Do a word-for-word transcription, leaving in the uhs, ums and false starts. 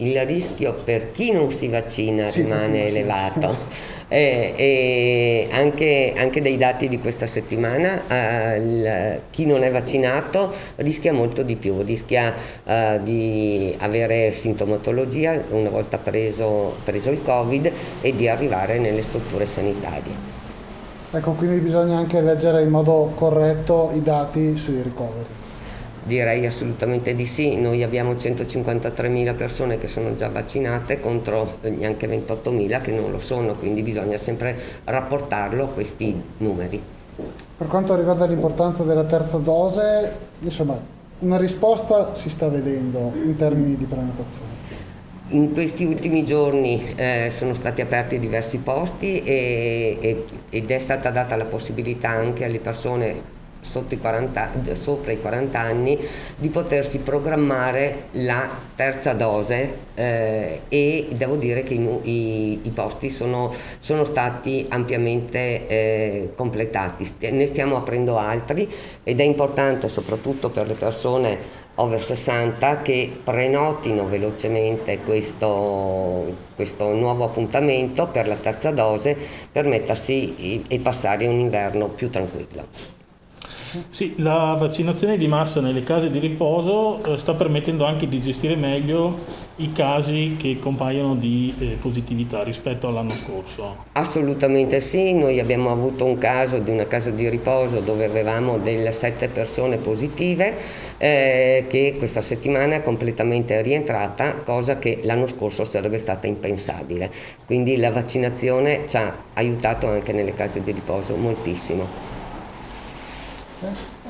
il rischio per chi non si vaccina Sì, rimane sì. elevato. Eh, e anche, anche dai dati di questa settimana, eh, il- chi non è vaccinato rischia molto di più, rischia eh, di avere sintomatologia una volta preso, preso il Covid e di arrivare nelle strutture sanitarie. Ecco, quindi bisogna anche leggere in modo corretto i dati sui ricoveri. Direi assolutamente di sì, noi abbiamo centocinquantatremila persone che sono già vaccinate contro neanche ventottomila che non lo sono, quindi bisogna sempre rapportarlo a questi numeri. Per quanto riguarda l'importanza della terza dose, insomma, una risposta si sta vedendo in termini di prenotazione. In questi ultimi giorni eh, sono stati aperti diversi posti e, e, ed è stata data la possibilità anche alle persone sotto i quaranta, sopra i quaranta anni di potersi programmare la terza dose eh, e devo dire che i, i, i posti sono, sono stati ampiamente eh, completati. Ne stiamo aprendo altri ed è importante soprattutto per le persone over sessanta che prenotino velocemente questo, questo nuovo appuntamento per la terza dose per mettersi e passare un inverno più tranquillo. Sì, la vaccinazione di massa nelle case di riposo eh, sta permettendo anche di gestire meglio i casi che compaiono di eh, positività rispetto all'anno scorso. Assolutamente sì, noi abbiamo avuto un caso di una casa di riposo dove avevamo delle sette persone positive eh, che questa settimana è completamente rientrata, cosa che l'anno scorso sarebbe stata impensabile. Quindi la vaccinazione ci ha aiutato anche nelle case di riposo moltissimo. Eh?